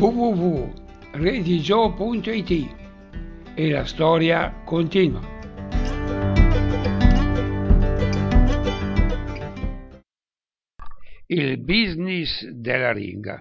www.redigio.it e la storia continua. Il business della ringa.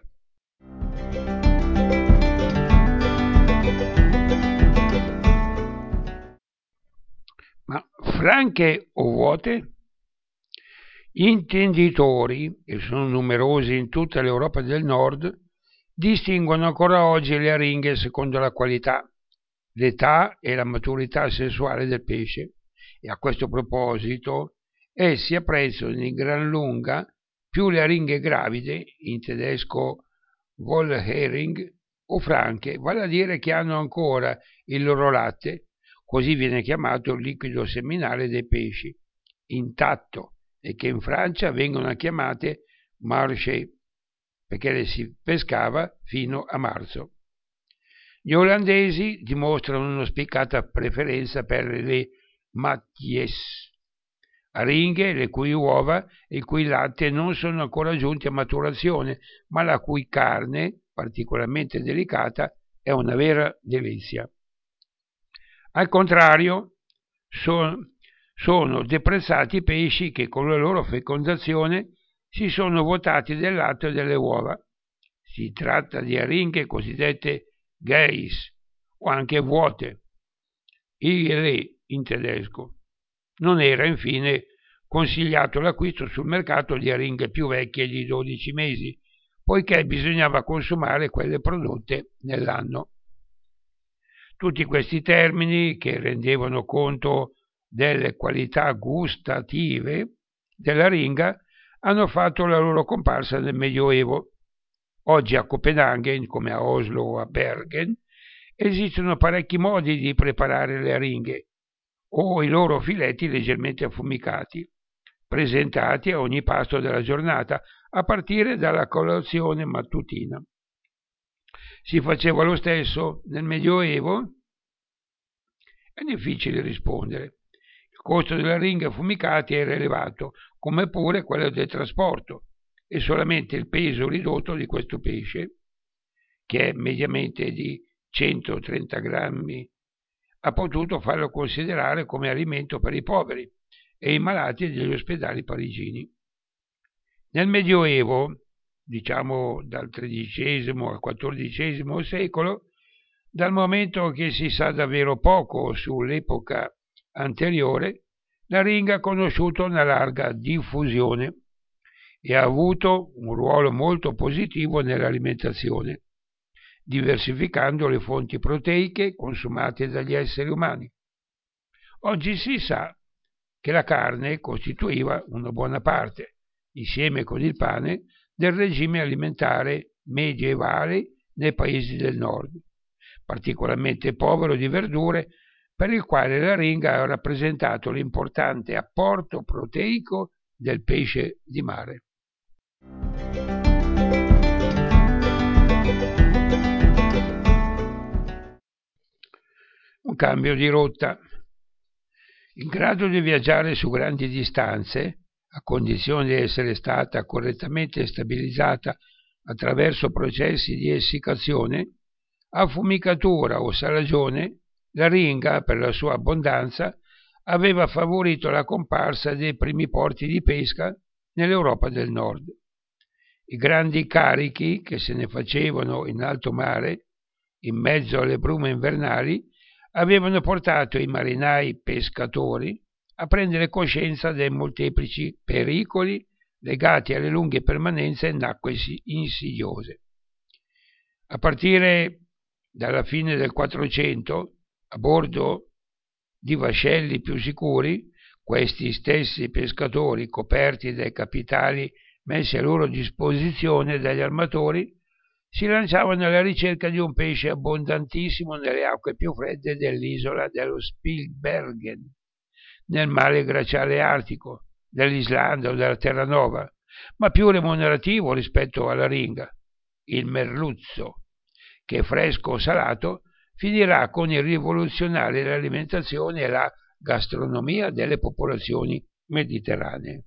Ma franche o vuote? Gli intenditori, e sono numerosi in tutta l'Europa del Nord, distinguono ancora oggi le aringhe secondo la qualità, l'età e la maturità sessuale del pesce, e a questo proposito essi apprezzano di gran lunga più le aringhe gravide, in tedesco Vollhering, o franche, vale a dire che hanno ancora il loro latte, così viene chiamato il liquido seminale dei pesci, intatto, e che in Francia vengono chiamate marché, perché le si pescava fino a marzo. Gli olandesi dimostrano una spiccata preferenza per le matjes, aringhe le cui uova e il cui latte non sono ancora giunti a maturazione, ma la cui carne, particolarmente delicata, è una vera delizia. Al contrario, sono deprezzati i pesci che con la loro fecondazione si sono vuotati del latte e delle uova. Si tratta di aringhe cosiddette Geiss o anche vuote, Ile in tedesco. Non era infine consigliato l'acquisto sul mercato di aringhe più vecchie di 12 mesi, poiché bisognava consumare quelle prodotte nell'anno. Tutti questi termini, che rendevano conto delle qualità gustative della ringa, hanno fatto la loro comparsa nel Medioevo. Oggi a Copenaghen, come a Oslo o a Bergen, esistono parecchi modi di preparare le aringhe o i loro filetti leggermente affumicati, presentati a ogni pasto della giornata, a partire dalla colazione mattutina. Si faceva lo stesso nel Medioevo? È difficile rispondere. Il costo delle aringhe affumicate era elevato, come pure quello del trasporto, e solamente il peso ridotto di questo pesce, che è mediamente di 130 grammi, ha potuto farlo considerare come alimento per i poveri e i malati degli ospedali parigini. Nel Medioevo, diciamo dal XIII al XIV secolo, dal momento che si sa davvero poco sull'epoca anteriore, la ringa ha conosciuto una larga diffusione e ha avuto un ruolo molto positivo nell'alimentazione, diversificando le fonti proteiche consumate dagli esseri umani. Oggi si sa che la carne costituiva una buona parte, insieme con il pane, del regime alimentare medievale nei paesi del nord, particolarmente povero di verdure, per il quale la ringa ha rappresentato l'importante apporto proteico del pesce di mare. Un cambio di rotta. In grado di viaggiare su grandi distanze, a condizione di essere stata correttamente stabilizzata attraverso processi di essiccazione, affumicatura o salagione, la ringa, per la sua abbondanza, aveva favorito la comparsa dei primi porti di pesca nell'Europa del Nord. I grandi carichi che se ne facevano in alto mare, in mezzo alle brume invernali, avevano portato i marinai pescatori a prendere coscienza dei molteplici pericoli legati alle lunghe permanenze in acque insidiose. A partire dalla fine del 400, a bordo di vascelli più sicuri, questi stessi pescatori, coperti dai capitali messi a loro disposizione dagli armatori, si lanciavano alla ricerca di un pesce abbondantissimo nelle acque più fredde dell'isola dello Spitsbergen, nel mare glaciale artico, dell'Islanda o della Terranova, ma più remunerativo rispetto alla ringa, il merluzzo, che fresco o salato finirà con il rivoluzionare l'alimentazione e la gastronomia delle popolazioni mediterranee.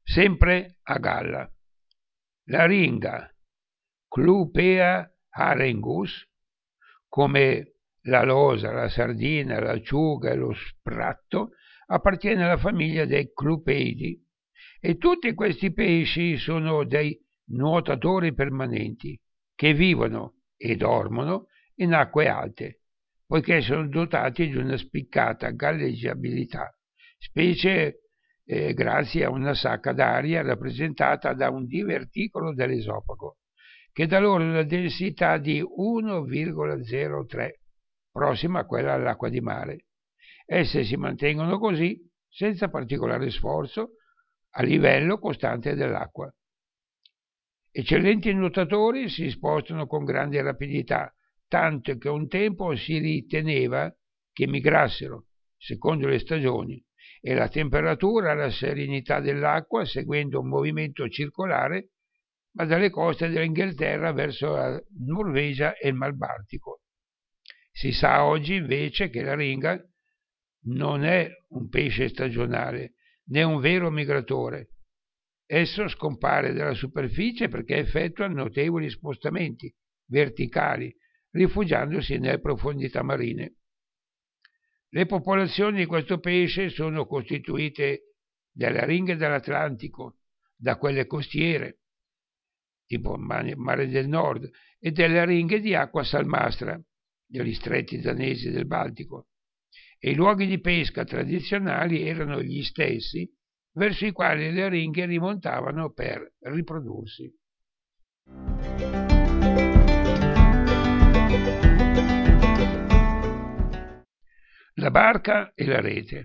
sempre a galla. L'aringa Clupea harengus, come la losa, la sardina, l'acciuga e lo spratto, appartiene alla famiglia dei clupeidi e tutti questi pesci sono dei nuotatori permanenti che vivono e dormono in acque alte, poiché sono dotati di una spiccata galleggiabilità, specie grazie a una sacca d'aria rappresentata da un diverticolo dell'esofago, che dà loro una densità di 1,03, prossima a quella all'acqua di mare. Esse si mantengono così, senza particolare sforzo, a livello costante dell'acqua. Eccellenti nuotatori, si spostano con grande rapidità, tanto che un tempo si riteneva che migrassero, secondo le stagioni, e la temperatura e la serenità dell'acqua seguendo un movimento circolare, ma dalle coste dell'Inghilterra verso la Norvegia e il Mar Baltico. Si sa oggi invece che l'aringa non è un pesce stagionale, né un vero migratore. Esso scompare dalla superficie perché effettua notevoli spostamenti verticali, rifugiandosi nelle profondità marine. Le popolazioni di questo pesce sono costituite dalle aringhe dell'Atlantico, da quelle costiere, tipo Mare del Nord, e delle aringhe di acqua salmastra, degli stretti danesi del Baltico. E i luoghi di pesca tradizionali erano gli stessi verso i quali le aringhe rimontavano per riprodursi. La barca e la rete.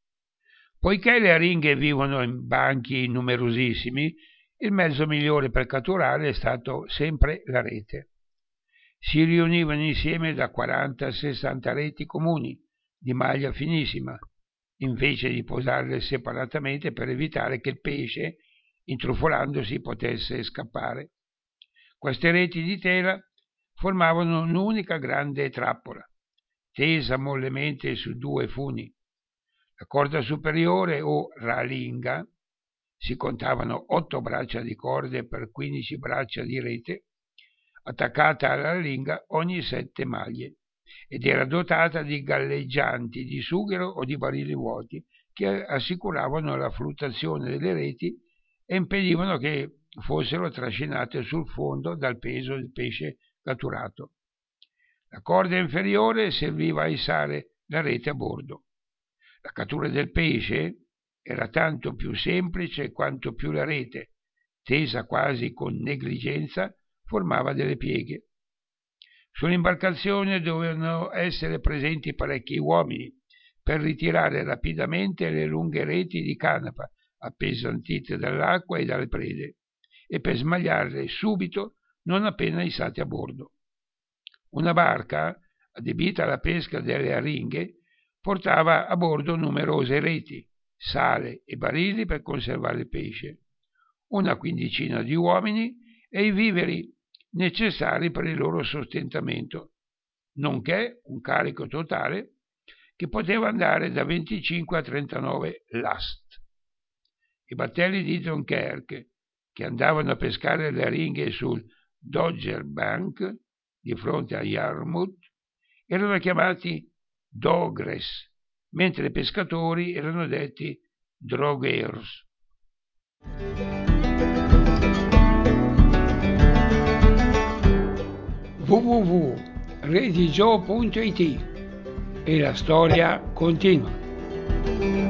Poiché le aringhe vivono in banchi numerosissimi, il mezzo migliore per catturare è stato sempre la rete. Si riunivano insieme da 40 a 60 reti comuni di maglia finissima, invece di posarle separatamente per evitare che il pesce, intrufolandosi, potesse scappare. Queste reti di tela formavano un'unica grande trappola, tesa mollemente su 2 funi. La corda superiore o ralinga, si contavano 8 braccia di corde per 15 braccia di rete, attaccata alla ralinga ogni 7 maglie, ed era dotata di galleggianti di sughero o di barili vuoti che assicuravano la fluttuazione delle reti e impedivano che fossero trascinate sul fondo dal peso del pesce catturato. La corda inferiore serviva a issare la rete a bordo. La cattura del pesce era tanto più semplice quanto più la rete, tesa quasi con negligenza, formava delle pieghe. Sull'imbarcazione dovevano essere presenti parecchi uomini per ritirare rapidamente le lunghe reti di canapa appesantite dall'acqua e dalle prede e per smagliarle subito non appena issate a bordo. Una barca, adibita alla pesca delle aringhe, portava a bordo numerose reti, sale e barili per conservare il pesce, una quindicina di uomini e i viveri necessari per il loro sostentamento, nonché un carico totale che poteva andare da 25 a 39 last. I battelli di Dunkerque, che andavano a pescare le aringhe sul Dogger Bank di fronte a Yarmouth, erano chiamati dogres, mentre i pescatori erano detti droghers. www.redigio.it e la storia continua.